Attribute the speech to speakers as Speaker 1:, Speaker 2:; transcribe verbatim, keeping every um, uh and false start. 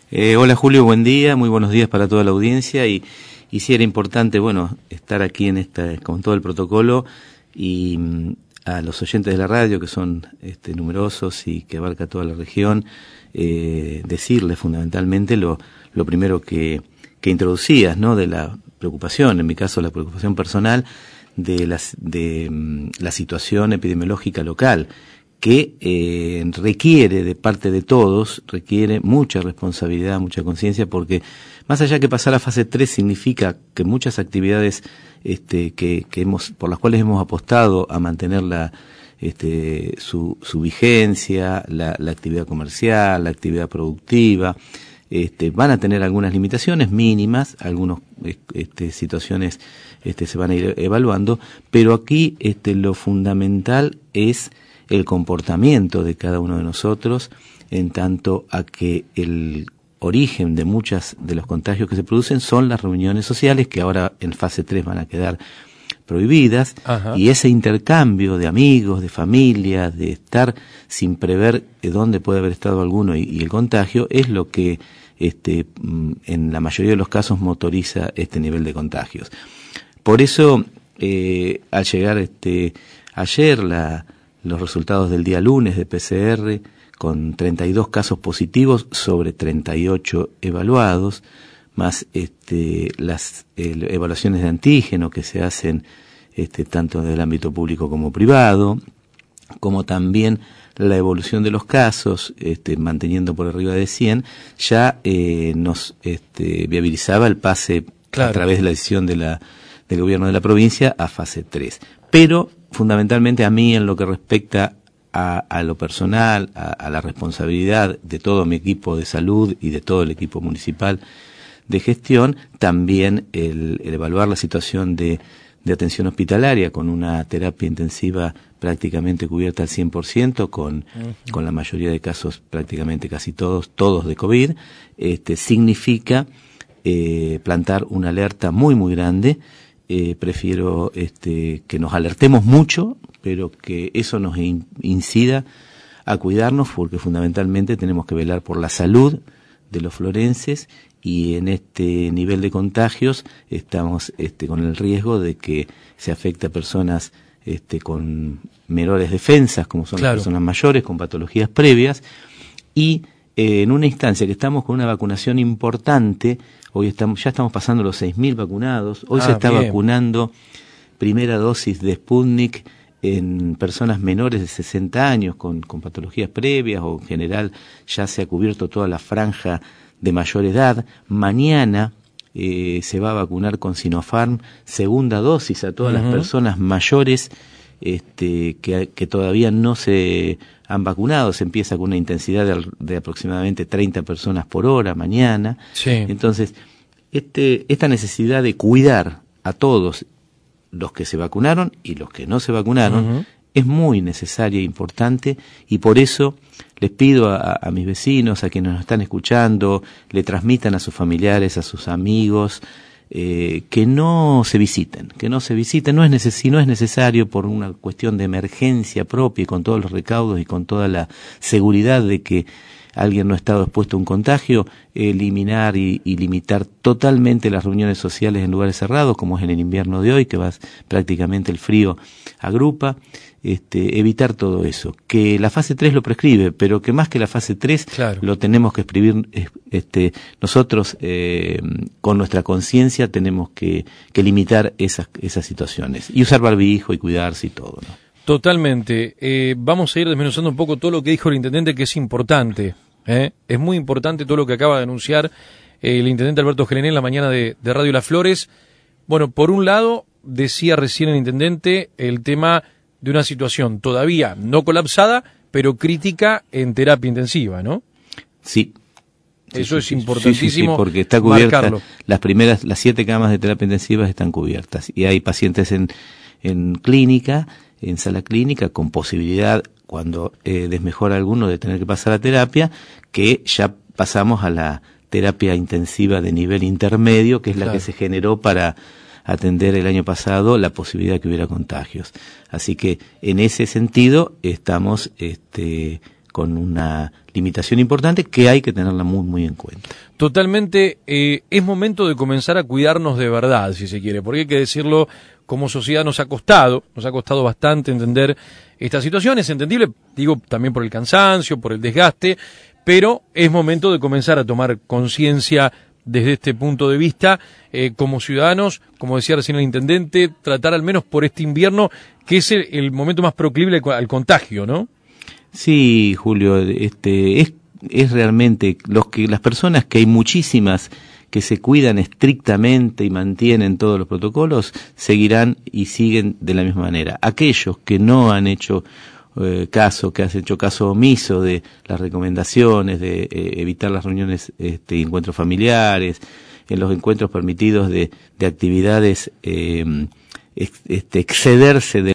Speaker 1: Eh, hola Julio, buen día, muy buenos días para toda la audiencia y, y sí era importante, bueno, estar aquí en esta, con todo el protocolo y mm, a los oyentes de la radio que son este, numerosos y que abarca toda la región, eh, decirles fundamentalmente lo, lo primero que, que introducías, ¿no? De la preocupación, en mi caso la preocupación personal de, las, de mm, la situación epidemiológica local, que eh, requiere de parte de todos, requiere mucha responsabilidad, mucha conciencia, porque más allá que pasar a fase tres significa que muchas actividades este, que, que hemos, por las cuales hemos apostado a mantener la, este, su, su vigencia, la, la actividad comercial, la actividad productiva, este, van a tener algunas limitaciones mínimas, algunas este, situaciones este, se van a ir evaluando, pero aquí este, lo fundamental es el comportamiento de cada uno de nosotros en tanto a que el origen de muchas de los contagios que se producen son las reuniones sociales que ahora en fase tres van a quedar prohibidas. Ajá. Y ese intercambio de amigos, de familia, de estar sin prever dónde puede haber estado alguno y, y el contagio es lo que este, en la mayoría de los casos motoriza este nivel de contagios. Por eso eh, al llegar este ayer la los resultados del día lunes de P C R con treinta y dos casos positivos sobre treinta y ocho evaluados, más este, las eh, evaluaciones de antígeno que se hacen este, tanto en el ámbito público como privado, como también la evolución de los casos, este, manteniendo por arriba de cien, ya eh, nos este, viabilizaba el pase claro. a través de la decisión de la, del gobierno de la provincia a fase tres. Pero fundamentalmente a mí en lo que respecta a, a lo personal, a, a la responsabilidad de todo mi equipo de salud y de todo el equipo municipal de gestión, también el, el evaluar la situación de, de atención hospitalaria con una terapia intensiva prácticamente cubierta al cien por ciento, con, uh-huh. con la mayoría de casos prácticamente casi todos, todos de COVID, este, significa eh, plantar una alerta muy muy grande. Eh, prefiero este, que nos alertemos mucho, pero que eso nos in, incida a cuidarnos, porque fundamentalmente tenemos que velar por la salud de los florenses y en este nivel de contagios estamos este, con el riesgo de que se afecte a personas este, con menores defensas, como son claro. las personas mayores, con patologías previas, y eh, en una instancia que estamos con una vacunación importante. Hoy estamos, ya estamos pasando los seis mil vacunados. Hoy ah, se está bien. vacunando primera dosis de Sputnik en personas menores de sesenta años con, con patologías previas o en general ya se ha cubierto toda la franja de mayor edad. Mañana eh, se va a vacunar con Sinopharm segunda dosis a todas uh-huh. las personas mayores este, que, que todavía no se han vacunado. Se empieza con una intensidad de, de aproximadamente treinta personas por hora mañana. Sí. Entonces, este, esta necesidad de cuidar a todos los que se vacunaron y los que no se vacunaron uh-huh. es muy necesaria e importante, y por eso les pido a, a mis vecinos, a quienes nos están escuchando, le transmitan a sus familiares, a sus amigos, Eh, que no se visiten, que no se visiten, no es neces- si no es necesario por una cuestión de emergencia propia y con todos los recaudos y con toda la seguridad de que alguien no ha estado expuesto a un contagio, eliminar y, y limitar totalmente las reuniones sociales en lugares cerrados, como es en el invierno de hoy, que va prácticamente el frío agrupa, este, evitar todo eso. Que la fase tres lo prescribe, pero que más que la fase tres claro. lo tenemos que escribir este, nosotros eh, con nuestra conciencia tenemos que, que limitar esas, esas situaciones y usar barbijo y cuidarse y todo, ¿no?
Speaker 2: Totalmente. Eh, vamos a ir desmenuzando un poco todo lo que dijo el intendente, que es importante. ¿eh? Es muy importante todo lo que acaba de anunciar el intendente Alberto Gelené en la mañana de, de Radio Las Flores. Bueno, por un lado, decía recién el intendente el tema de una situación todavía no colapsada, pero crítica en terapia intensiva, ¿no?
Speaker 1: Sí.
Speaker 2: Eso
Speaker 1: sí,
Speaker 2: es importantísimo.
Speaker 1: Sí, sí, sí, porque está cubierta,
Speaker 2: marcarlo.
Speaker 1: Las primeras, las siete camas de terapia intensiva están cubiertas y hay pacientes en, en clínica, en sala clínica, con posibilidad, cuando eh, desmejora alguno de tener que pasar a terapia, que ya pasamos a la terapia intensiva de nivel intermedio, que es claro. la que se generó para atender el año pasado la posibilidad de que hubiera contagios. Así que en ese sentido estamos este, con una limitación importante que hay que tenerla muy, muy en cuenta.
Speaker 2: Totalmente, eh, es momento de comenzar a cuidarnos de verdad, si se quiere, porque hay que decirlo, como sociedad nos ha costado, nos ha costado bastante entender esta situación, es entendible, digo, también por el cansancio, por el desgaste, pero es momento de comenzar a tomar conciencia desde este punto de vista, eh, como ciudadanos, como decía recién el intendente, tratar al menos por este invierno, que es el, el momento más proclive al contagio, ¿no?
Speaker 1: Sí, Julio, este es es realmente los que las personas, que hay muchísimas que se cuidan estrictamente y mantienen todos los protocolos, seguirán y siguen de la misma manera. Aquellos que no han hecho eh, caso, que han hecho caso omiso de las recomendaciones de eh, evitar las reuniones, este, encuentros familiares, en los encuentros permitidos de, de actividades, eh, ex, este, excederse de